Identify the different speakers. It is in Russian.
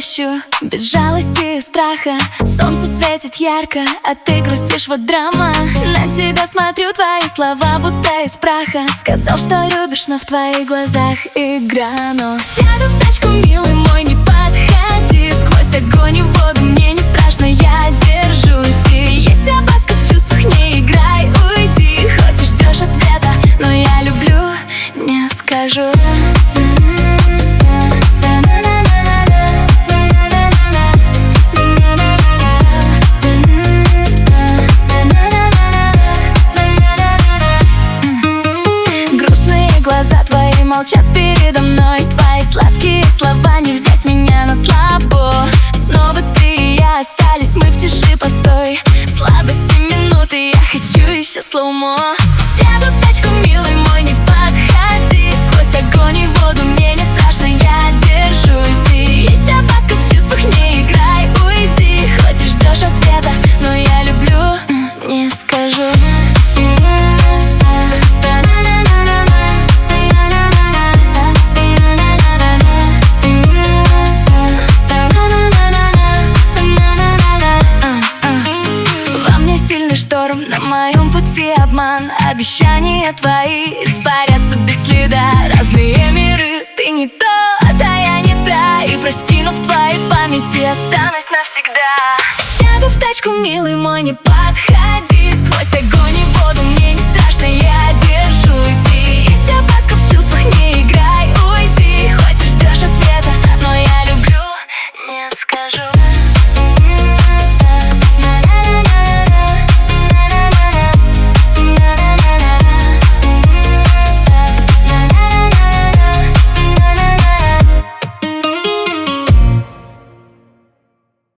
Speaker 1: ищу, без жалости и страха. Солнце светит ярко, а ты грустишь, вот драма. На тебя смотрю, твои слова будто из праха. Сказал, что любишь, но в твоих глазах игра. Но сяду в тачку, милый мой, не подходи. Сквозь огонь и воду мне не страшно, я держусь. И есть опаска в чувствах, не играй, уйди. Хоть и ждешь ответа, но я люблю, не скажу. Глаза твои молчат передо мной. Твои сладкие слова, не взять меня на слабо. Снова ты и я остались, мы в тиши, постой. Слабости минуты, я хочу еще слоумо. Сяду в тачку, милый мой, не подходи. Сквозь огонь и воду мне не страшно, я держусь. И есть опаска в чувствах, не играй, уйди. Хоть и ждешь ответа, но я люблю, не скажу. Шторм, на моем пути обман, обещания твои испаряются.